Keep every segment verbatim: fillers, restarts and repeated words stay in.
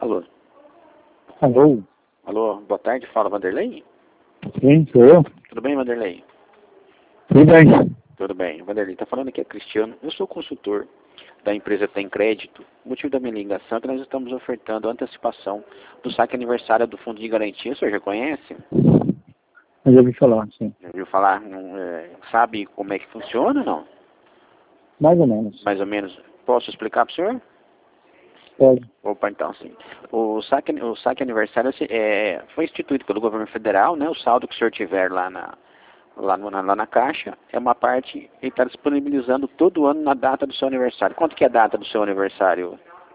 Alô? Alô? Alô, boa tarde, fala Vanderlei? Sim, sou eu? Tudo bem, Vanderlei? Tudo bem. Tudo bem. Vanderlei, tá falando aqui é Cristiano. Eu sou consultor da empresa Tem Crédito. O motivo da minha ligação é que nós estamos ofertando a antecipação do saque aniversário do Fundo de Garantia. O senhor já conhece? Eu já ouvi falar, sim. Já ouviu falar? Não, é, sabe como é que funciona ou não? Mais ou menos. Mais ou menos. Posso explicar para o senhor? Pode. Opa, então sim. O saque, o saque aniversário é, foi instituído pelo governo federal, né? O saldo que o senhor tiver lá na, lá, no, na, lá na caixa é uma parte, ele está disponibilizando todo ano na data do seu aniversário. Quanto que é a data do seu aniversário?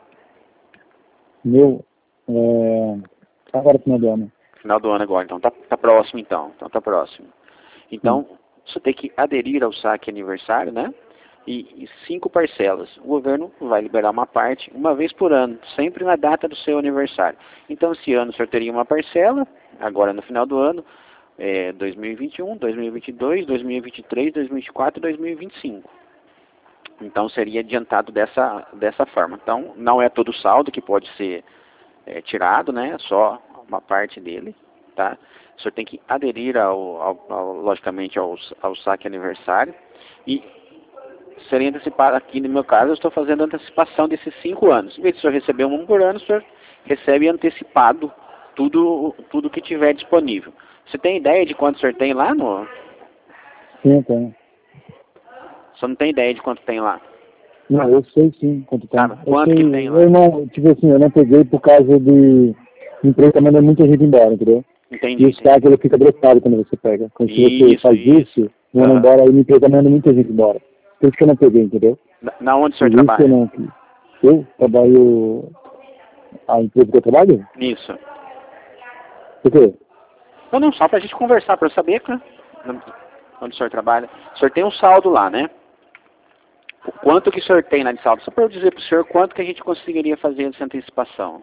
Meu, é... agora final do ano. Final do ano agora, então tá, tá próximo então. Então tá próximo. Sim. Então, você tem que aderir ao saque aniversário, né? E, e cinco parcelas. O governo vai liberar uma parte uma vez por ano, sempre na data do seu aniversário. Então, esse ano o senhor teria uma parcela, agora no final do ano, é, dois mil e vinte e um, dois mil e vinte e dois, dois mil e vinte e três, dois mil e vinte e quatro e dois mil e vinte e cinco. Então, seria adiantado dessa, dessa forma. Então, não é todo o saldo que pode ser é, tirado, né? Só uma parte dele, tá? O senhor tem que aderir, ao, ao, ao, logicamente, ao, ao saque aniversário e seria antecipado. Aqui no meu caso, eu estou fazendo antecipação desses cinco anos. Em vez de o senhor receber um por ano, o senhor recebe antecipado tudo, tudo que tiver disponível. Você tem ideia de quanto o senhor tem lá? No... Sim, tem. Só não tem ideia de quanto tem lá. Não, eu sei sim quanto tem. Sabe? Eu Quanto sei, que tem lá? eu não, tipo assim, eu não peguei por causa de... A empresa tá mandando muita gente embora, entendeu? Entendi, E o entendi. saque, ele fica bloqueado quando você pega. Quando você Isso, faz isso. isso, manda Uhum. embora, aí a empresa manda muita gente embora. Por isso que eu não peguei, entendeu? Na, na onde o senhor Por isso que eu trabalha? não... Eu trabalho... A empresa que eu trabalho? Isso. Por quê? Não, não, só pra gente conversar, pra eu saber, né? Onde o senhor trabalha. O senhor tem um saldo lá, né? O quanto que o senhor tem lá de saldo? Só para eu dizer para o senhor quanto que a gente conseguiria fazer essa antecipação.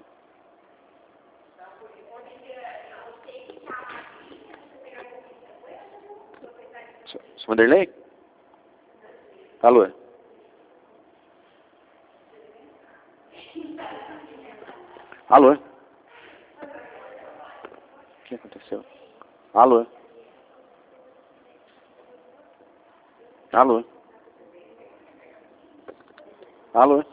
Seu Vanderlei? Alô? Alô? O que aconteceu? Alô? Alô? Alô?